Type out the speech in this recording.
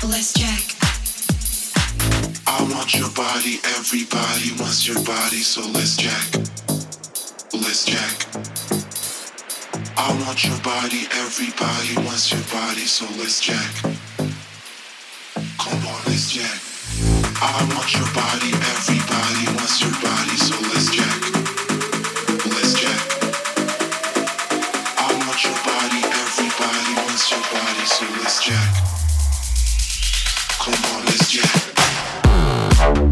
let's jack. I want your body, everybody wants your body, so let's jack. Let's jack. I want your body, everybody wants your body, so let's jack. Come on, let's jack. I want your body, everybody wants your body, so let's jack. Let's jack. I want your body, everybody wants your body, so let's jack. Come on, let's jack.